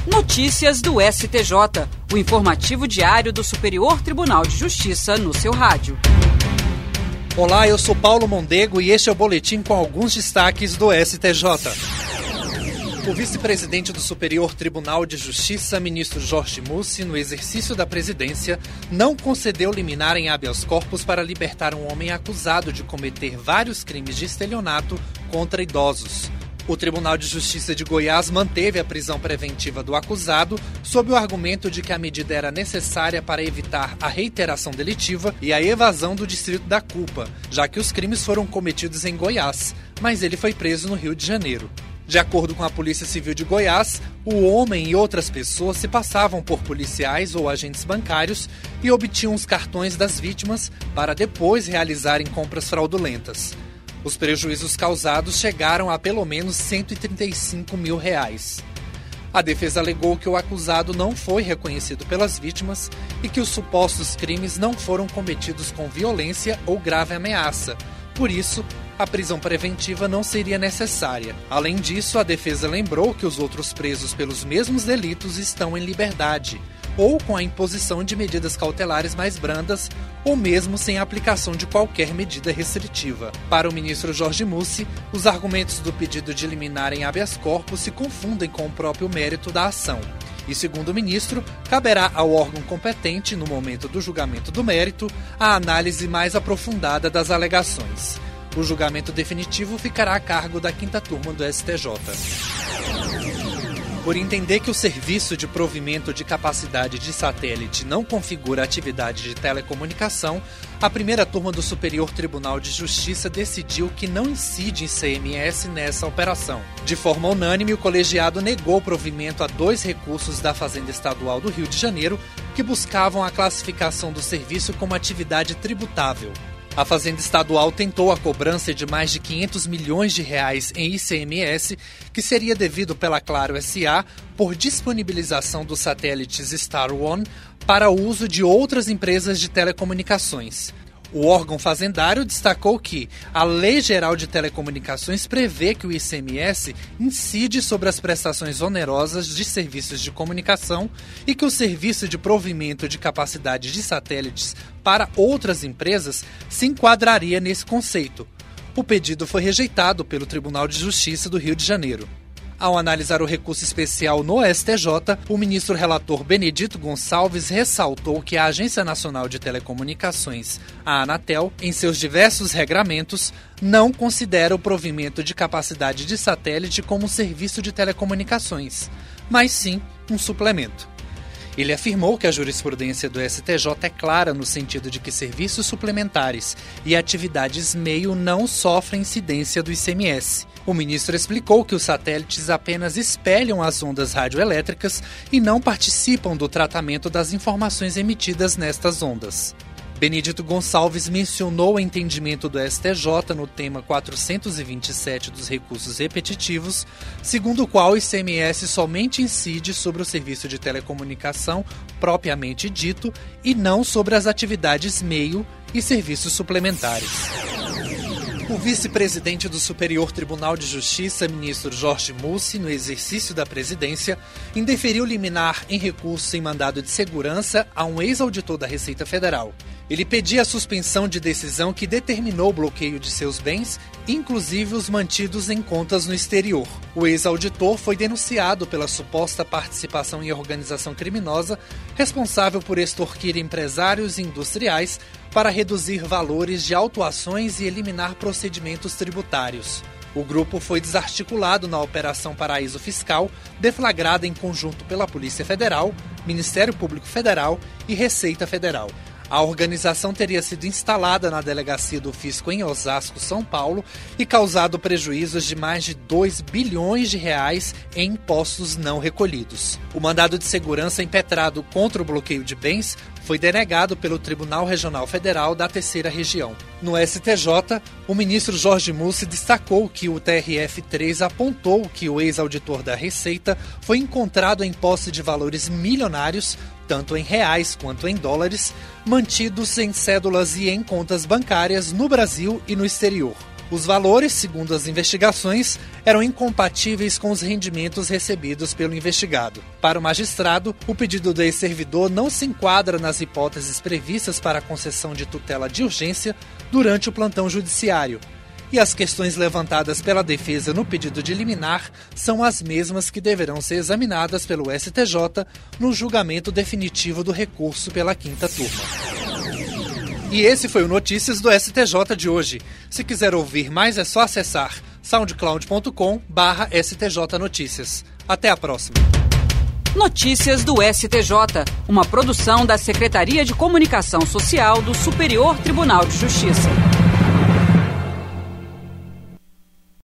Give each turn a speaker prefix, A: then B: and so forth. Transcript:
A: Notícias do STJ, o informativo diário do Superior Tribunal de Justiça no seu rádio.
B: Olá, eu sou Paulo Mondego e este é o boletim com alguns destaques do STJ. O vice-presidente do Superior Tribunal de Justiça, ministro Jorge Mussi, no exercício da presidência, não concedeu liminar em habeas corpus para libertar um homem acusado de cometer vários crimes de estelionato contra idosos. O Tribunal de Justiça de Goiás manteve a prisão preventiva do acusado sob o argumento de que a medida era necessária para evitar a reiteração delitiva e a evasão do distrito da culpa, já que os crimes foram cometidos em Goiás, mas ele foi preso no Rio de Janeiro. De acordo com a Polícia Civil de Goiás, o homem e outras pessoas se passavam por policiais ou agentes bancários e obtinham os cartões das vítimas para depois realizarem compras fraudulentas. Os prejuízos causados chegaram a pelo menos R$135 mil. A defesa alegou que o acusado não foi reconhecido pelas vítimas e que os supostos crimes não foram cometidos com violência ou grave ameaça. Por isso, a prisão preventiva não seria necessária. Além disso, a defesa lembrou que os outros presos pelos mesmos delitos estão em liberdade, ou com a imposição de medidas cautelares mais brandas, ou mesmo sem a aplicação de qualquer medida restritiva. Para o ministro Jorge Mussi, os argumentos do pedido de liminar em habeas corpus se confundem com o próprio mérito da ação. E, segundo o ministro, caberá ao órgão competente, no momento do julgamento do mérito, a análise mais aprofundada das alegações. O julgamento definitivo ficará a cargo da 5ª turma do STJ. Por entender que o serviço de provimento de capacidade de satélite não configura atividade de telecomunicação, a 1ª turma do Superior Tribunal de Justiça decidiu que não incide ICMS nessa operação. De forma unânime, o colegiado negou provimento a 2 recursos da Fazenda Estadual do Rio de Janeiro que buscavam a classificação do serviço como atividade tributável. A Fazenda Estadual tentou a cobrança de mais de R$500 milhões em ICMS, que seria devido pela Claro S.A. por disponibilização dos satélites Star One para o uso de outras empresas de telecomunicações. O órgão fazendário destacou que a Lei Geral de Telecomunicações prevê que o ICMS incide sobre as prestações onerosas de serviços de comunicação e que o serviço de provimento de capacidade de satélites para outras empresas se enquadraria nesse conceito. O pedido foi rejeitado pelo Tribunal de Justiça do Rio de Janeiro. Ao analisar o recurso especial no STJ, o ministro relator Benedito Gonçalves ressaltou que a Agência Nacional de Telecomunicações, a Anatel, em seus diversos regramentos, não considera o provimento de capacidade de satélite como um serviço de telecomunicações, mas sim um suplemento. Ele afirmou que a jurisprudência do STJ é clara no sentido de que serviços suplementares e atividades meio não sofrem incidência do ICMS. O ministro explicou que os satélites apenas espelham as ondas radioelétricas e não participam do tratamento das informações emitidas nestas ondas. Benedito Gonçalves mencionou o entendimento do STJ no tema 427 dos recursos repetitivos, segundo o qual o ICMS somente incide sobre o serviço de telecomunicação propriamente dito e não sobre as atividades meio e serviços suplementares. O vice-presidente do Superior Tribunal de Justiça, ministro Jorge Mussi, no exercício da presidência, indeferiu liminar em recurso em mandado de segurança a um ex-auditor da Receita Federal. Ele pedia a suspensão de decisão que determinou o bloqueio de seus bens, inclusive os mantidos em contas no exterior. O ex-auditor foi denunciado pela suposta participação em organização criminosa responsável por extorquir empresários e industriais para reduzir valores de autuações e eliminar procedimentos tributários. O grupo foi desarticulado na Operação Paraíso Fiscal, deflagrada em conjunto pela Polícia Federal, Ministério Público Federal e Receita Federal. A organização teria sido instalada na Delegacia do Fisco em Osasco, São Paulo, e causado prejuízos de mais de R$2 bilhões em impostos não recolhidos. O mandado de segurança impetrado contra o bloqueio de bens foi denegado pelo Tribunal Regional Federal da Terceira Região. No STJ, o ministro Jorge Mussi destacou que o TRF3 apontou que o ex-auditor da Receita foi encontrado em posse de valores milionários, tanto em reais quanto em dólares, mantidos em cédulas e em contas bancárias no Brasil e no exterior. Os valores, segundo as investigações, eram incompatíveis com os rendimentos recebidos pelo investigado. Para o magistrado, o pedido do ex-servidor não se enquadra nas hipóteses previstas para a concessão de tutela de urgência durante o plantão judiciário. E as questões levantadas pela defesa no pedido de liminar são as mesmas que deverão ser examinadas pelo STJ no julgamento definitivo do recurso pela 5ª turma. E esse foi o Notícias do STJ de hoje. Se quiser ouvir mais é só acessar soundcloud.com/STJ Notícias. Até a próxima.
A: Notícias do STJ, uma produção da Secretaria de Comunicação Social do Superior Tribunal de Justiça.